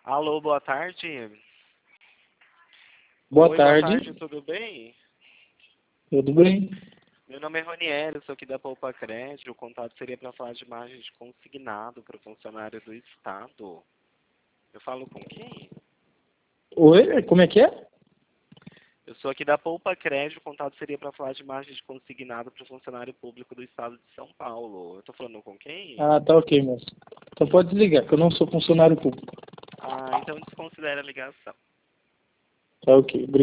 Alô, boa tarde. Boa Oi, tarde. boa tarde, tudo bem? Tudo bem? Meu nome é Roniel, eu sou aqui da Poupa Crédito. O contato seria para falar de margem de consignado para o funcionário do Estado. Eu falo com quem? Oi, como é que é? Eu sou aqui da Poupa Crédito, o contato seria para falar de margem de consignado para o funcionário público do Estado de São Paulo. Eu tô falando com quem? Ah, tá ok, moço. Então pode desligar, que eu não sou funcionário público. Ah, então desconsidera a ligação. Tá ok, obrigado.